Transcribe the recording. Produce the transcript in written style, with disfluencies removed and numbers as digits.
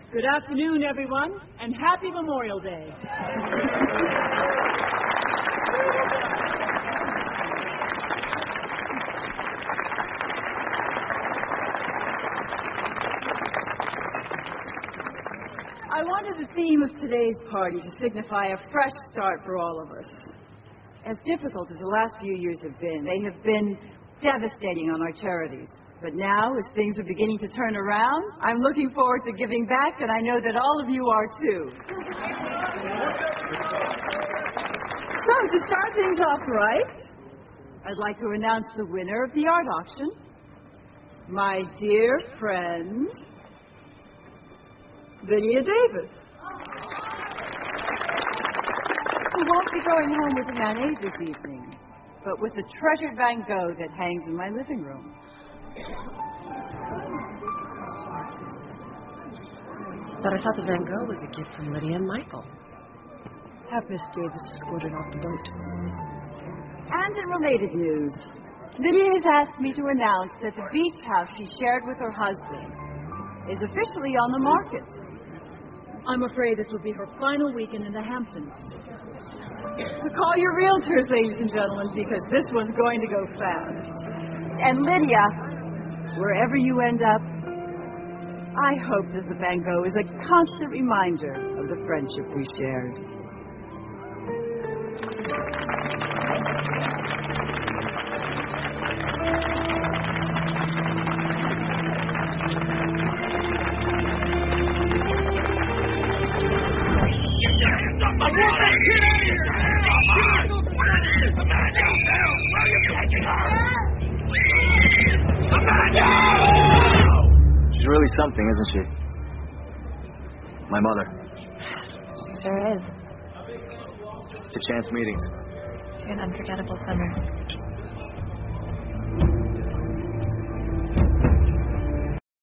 Good afternoon, everyone, and happy Memorial Day. I wanted the theme of today's party to signify a fresh start for all of us. As difficult as the last few years have been, they have been devastating on our charities. But now, as things are beginning to turn around, I'm looking forward to giving back, and I know that all of you are too. So, to start things off right, I'd like to announce the winner of the art auction, my dear friend, Lydia Davis, who won't be going home with an Manet this evening, but with the treasured Van Gogh that hangs in my living room. But I thought the Van Gogh was a gift from Lydia and Michael. Have Miss Davis escorted off the boat. And in related news, Lydia has asked me to announce that the beach house she shared with her husband is officially on the market. I'm afraid this will be her final weekend in the Hamptons. So call your realtors, ladies and gentlemen, because this one's going to go fast. And Lydia, wherever you end up, I hope that the Van Gogh is a constant reminder of the friendship we shared. She's really something, isn't she? My mother. Sure is. To chance meetings. To an unforgettable summer.